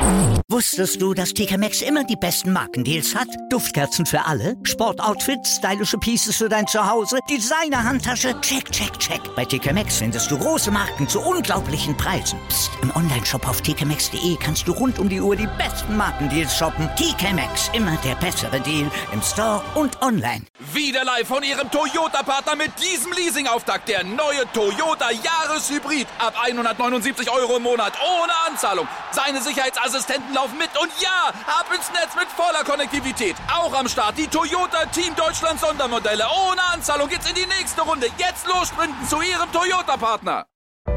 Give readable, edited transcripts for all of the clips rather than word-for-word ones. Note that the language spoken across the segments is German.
Wusstest du, dass TK Maxx immer die besten Markendeals hat? Duftkerzen für alle, Sportoutfits, stylische Pieces für dein Zuhause, Designer-Handtasche, check, check, check. Bei TK Maxx findest du große Marken zu unglaublichen Preisen. Psst. Im Onlineshop auf tkmaxx.de kannst du rund um die Uhr die besten Markendeals shoppen. TK Maxx, immer der bessere Deal im Store und online. Wieder live von Ihrem Toyota-Partner mit diesem Leasing-Auftakt. Der neue Toyota Jahreshybrid. Ab 179 € im Monat. Ohne Anzahlung. Seine Sicherheitsassistenten laufen mit. Und ja, ab ins Netz mit voller Konnektivität. Auch am Start die Toyota Team Deutschland Sondermodelle. Ohne Anzahlung geht's in die nächste Runde. Jetzt los sprinten zu Ihrem Toyota-Partner.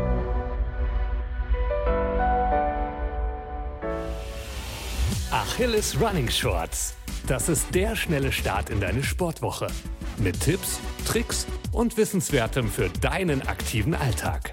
Achilles Running Shorts. Das ist der schnelle Start in deine Sportwoche. Mit Tipps, Tricks und Wissenswertem für deinen aktiven Alltag.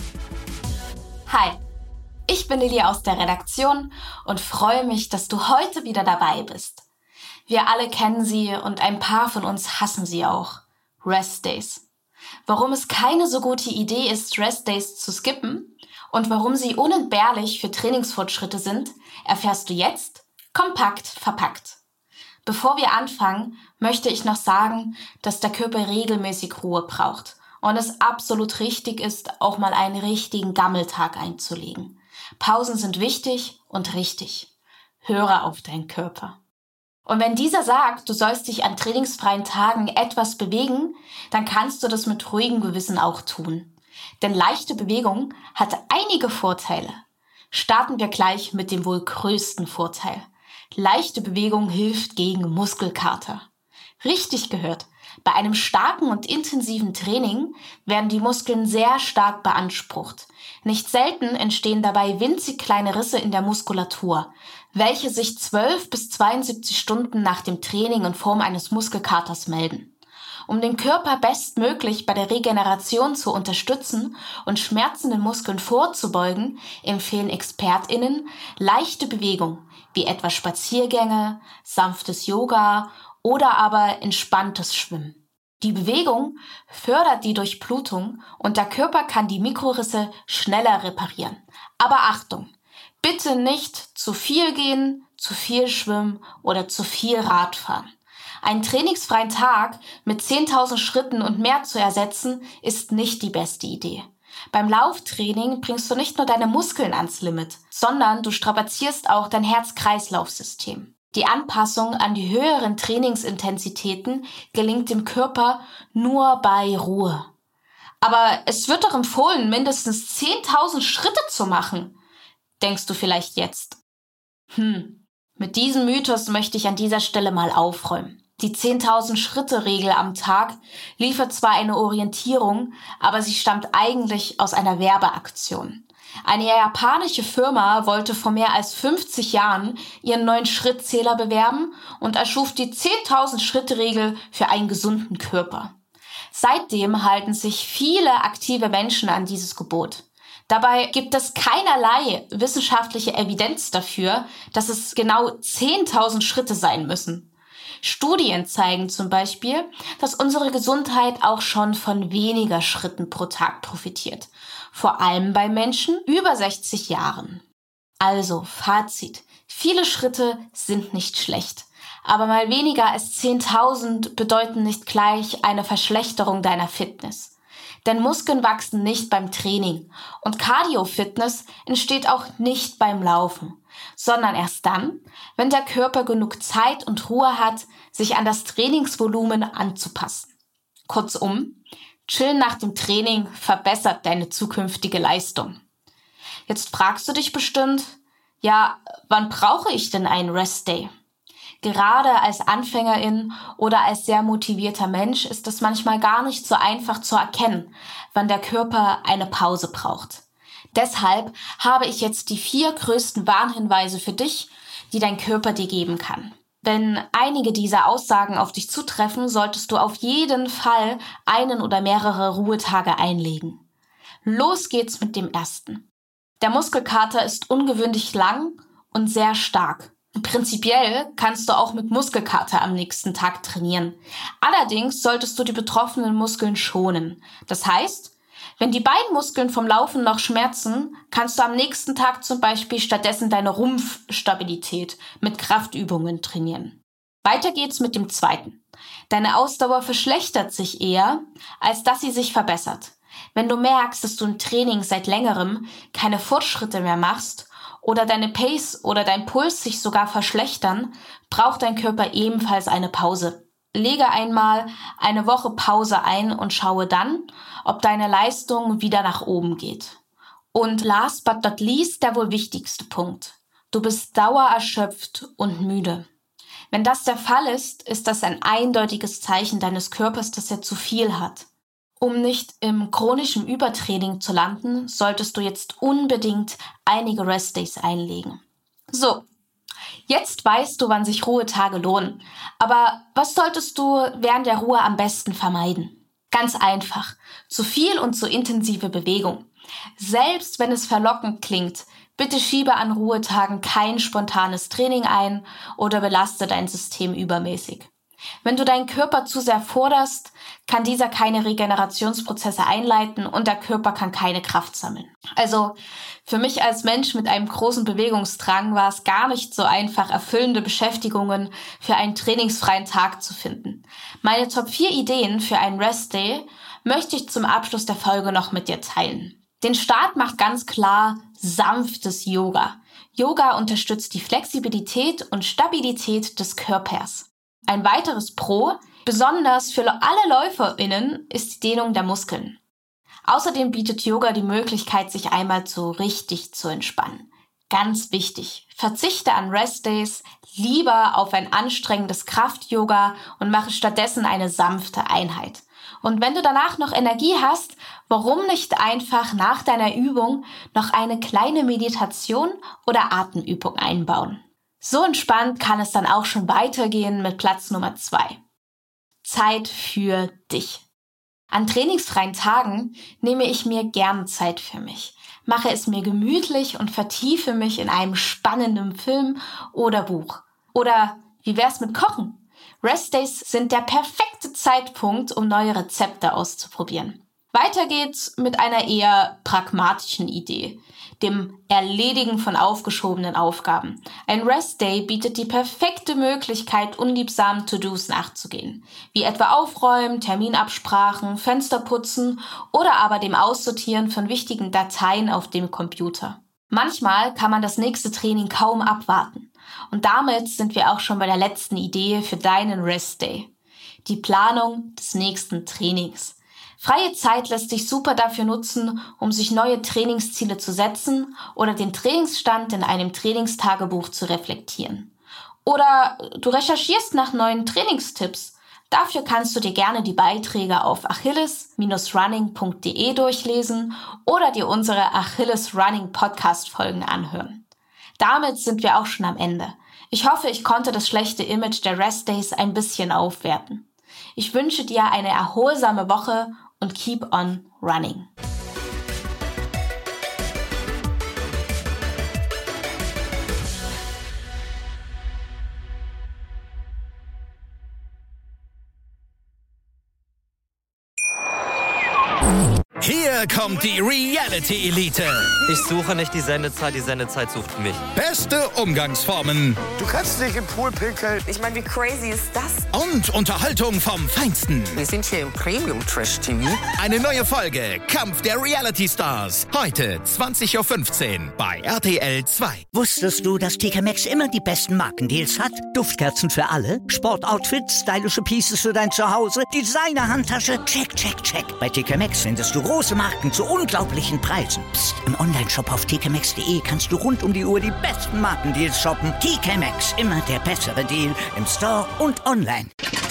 Hi, ich bin Lili aus der Redaktion und freue mich, dass du heute wieder dabei bist. Wir alle kennen sie und ein paar von uns hassen sie auch. Rest Days. Warum es keine so gute Idee ist, Rest Days zu skippen und warum sie unentbehrlich für Trainingsfortschritte sind, erfährst du jetzt kompakt verpackt. Bevor wir anfangen, möchte ich noch sagen, dass der Körper regelmäßig Ruhe braucht und es absolut richtig ist, auch mal einen richtigen Gammeltag einzulegen. Pausen sind wichtig und richtig. Höre auf deinen Körper. Und wenn dieser sagt, du sollst dich an trainingsfreien Tagen etwas bewegen, dann kannst du das mit ruhigem Gewissen auch tun. Denn leichte Bewegung hat einige Vorteile. Starten wir gleich mit dem wohl größten Vorteil. Leichte Bewegung hilft gegen Muskelkater. Richtig gehört, bei einem starken und intensiven Training werden die Muskeln sehr stark beansprucht. Nicht selten entstehen dabei winzig kleine Risse in der Muskulatur, welche sich 12 bis 72 Stunden nach dem Training in Form eines Muskelkaters melden. Um den Körper bestmöglich bei der Regeneration zu unterstützen und schmerzenden Muskeln vorzubeugen, empfehlen ExpertInnen leichte Bewegung, wie etwa Spaziergänge, sanftes Yoga oder aber entspanntes Schwimmen. Die Bewegung fördert die Durchblutung und der Körper kann die Mikrorisse schneller reparieren. Aber Achtung! Bitte nicht zu viel gehen, zu viel schwimmen oder zu viel Radfahren. Einen trainingsfreien Tag mit 10.000 Schritten und mehr zu ersetzen, ist nicht die beste Idee. Beim Lauftraining bringst du nicht nur deine Muskeln ans Limit, sondern du strapazierst auch dein Herz-Kreislauf-System. Die Anpassung an die höheren Trainingsintensitäten gelingt dem Körper nur bei Ruhe. Aber es wird doch empfohlen, mindestens 10.000 Schritte zu machen, denkst du vielleicht jetzt. Mit diesem Mythos möchte ich an dieser Stelle mal aufräumen. Die 10.000 Schritte-Regel am Tag liefert zwar eine Orientierung, aber sie stammt eigentlich aus einer Werbeaktion. Eine japanische Firma wollte vor mehr als 50 Jahren ihren neuen Schrittzähler bewerben und erschuf die 10.000 Schritte-Regel für einen gesunden Körper. Seitdem halten sich viele aktive Menschen an dieses Gebot. Dabei gibt es keinerlei wissenschaftliche Evidenz dafür, dass es genau 10.000 Schritte sein müssen. Studien zeigen zum Beispiel, dass unsere Gesundheit auch schon von weniger Schritten pro Tag profitiert. Vor allem bei Menschen über 60 Jahren. Also, Fazit. Viele Schritte sind nicht schlecht. Aber mal weniger als 10.000 bedeuten nicht gleich eine Verschlechterung deiner Fitness. Denn Muskeln wachsen nicht beim Training und Cardio-Fitness entsteht auch nicht beim Laufen, sondern erst dann, wenn der Körper genug Zeit und Ruhe hat, sich an das Trainingsvolumen anzupassen. Kurzum, Chillen nach dem Training verbessert deine zukünftige Leistung. Jetzt fragst du dich bestimmt, ja, wann brauche ich denn einen Rest Day? Gerade als Anfängerin oder als sehr motivierter Mensch ist es manchmal gar nicht so einfach zu erkennen, wann der Körper eine Pause braucht. Deshalb habe ich jetzt die 4 größten Warnhinweise für dich, die dein Körper dir geben kann. Wenn einige dieser Aussagen auf dich zutreffen, solltest du auf jeden Fall einen oder mehrere Ruhetage einlegen. Los geht's mit dem ersten. Der Muskelkater ist ungewöhnlich lang und sehr stark. Prinzipiell kannst du auch mit Muskelkater am nächsten Tag trainieren. Allerdings solltest du die betroffenen Muskeln schonen. Das heißt, Wenn die Beinmuskeln vom Laufen noch schmerzen, kannst du am nächsten Tag zum Beispiel stattdessen deine Rumpfstabilität mit Kraftübungen trainieren. Weiter geht's mit dem zweiten. Deine Ausdauer verschlechtert sich eher, als dass sie sich verbessert. Wenn du merkst, dass du im Training seit längerem keine Fortschritte mehr machst oder deine Pace oder dein Puls sich sogar verschlechtern, braucht dein Körper ebenfalls eine Pause. Lege einmal eine Woche Pause ein und schaue dann, ob deine Leistung wieder nach oben geht. Und last but not least der wohl wichtigste Punkt. Du bist dauererschöpft und müde. Wenn das der Fall ist, ist das ein eindeutiges Zeichen deines Körpers, dass er zu viel hat. Um nicht im chronischen Übertraining zu landen, solltest du jetzt unbedingt einige Restdays einlegen. So, jetzt weißt du, wann sich Ruhetage lohnen. Aber was solltest du während der Ruhe am besten vermeiden? Ganz einfach. Zu viel und zu intensive Bewegung. Selbst wenn es verlockend klingt, bitte schiebe an Ruhetagen kein spontanes Training ein oder belaste dein System übermäßig. Wenn du deinen Körper zu sehr forderst, kann dieser keine Regenerationsprozesse einleiten und der Körper kann keine Kraft sammeln. Also für mich als Mensch mit einem großen Bewegungsdrang war es gar nicht so einfach, erfüllende Beschäftigungen für einen trainingsfreien Tag zu finden. Meine Top 4 Ideen für einen Restday möchte ich zum Abschluss der Folge noch mit dir teilen. Den Start macht ganz klar sanftes Yoga. Yoga unterstützt die Flexibilität und Stabilität des Körpers. Ein weiteres Pro, besonders für alle LäuferInnen, ist die Dehnung der Muskeln. Außerdem bietet Yoga die Möglichkeit, sich einmal so richtig zu entspannen. Ganz wichtig, verzichte an Restdays, lieber auf ein anstrengendes Kraft-Yoga und mache stattdessen eine sanfte Einheit. Und wenn du danach noch Energie hast, warum nicht einfach nach deiner Übung noch eine kleine Meditation oder Atemübung einbauen? So entspannt kann es dann auch schon weitergehen mit Platz Nummer 2. Zeit für dich. An trainingsfreien Tagen nehme ich mir gern Zeit für mich, mache es mir gemütlich und vertiefe mich in einem spannenden Film oder Buch. Oder wie wär's mit Kochen? Restdays sind der perfekte Zeitpunkt, um neue Rezepte auszuprobieren. Weiter geht's mit einer eher pragmatischen Idee, dem Erledigen von aufgeschobenen Aufgaben. Ein Restday bietet die perfekte Möglichkeit, unliebsamen To-Dos nachzugehen, wie etwa Aufräumen, Terminabsprachen, Fenster putzen oder aber dem Aussortieren von wichtigen Dateien auf dem Computer. Manchmal kann man das nächste Training kaum abwarten. Und damit sind wir auch schon bei der letzten Idee für deinen Restday: die Planung des nächsten Trainings. Freie Zeit lässt sich super dafür nutzen, um sich neue Trainingsziele zu setzen oder den Trainingsstand in einem Trainingstagebuch zu reflektieren. Oder du recherchierst nach neuen Trainingstipps. Dafür kannst du dir gerne die Beiträge auf achilles-running.de durchlesen oder dir unsere Achilles Running Podcast Folgen anhören. Damit sind wir auch schon am Ende. Ich hoffe, ich konnte das schlechte Image der Restdays ein bisschen aufwerten. Ich wünsche dir eine erholsame Woche und keep on running. Hier kommt die Reality Elite. Ich suche nicht die Sendezeit sucht mich. Beste Umgangsformen. Du kannst nicht im Pool pinkeln. Ich meine, wie crazy ist das? Und Unterhaltung vom Feinsten. Wir sind hier im Premium-Trash-TV. Eine neue Folge Kampf der Reality Stars. Heute 20.15 Uhr bei RTL 2. Wusstest du, dass TK Maxx immer die besten Markendeals hat? Duftkerzen für alle, Sportoutfits, stylische Pieces für dein Zuhause, Designer-Handtasche, check, check, check. Bei TK Maxx findest du große Marken zu unglaublichen Preisen. Psst. Im Onlineshop auf tkmaxx.de kannst du rund um die Uhr die besten Markendeals shoppen. TK Maxx, immer der bessere Deal im Store und online.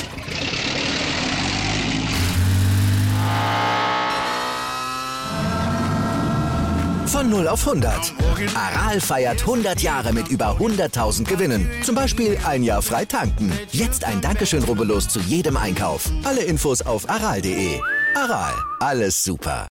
Von 0 auf 100. Aral feiert 100 Jahre mit über 100.000 Gewinnen. Zum Beispiel ein Jahr frei tanken. Jetzt ein Dankeschön, rubbellos zu jedem Einkauf. Alle Infos auf aral.de. Aral, alles super.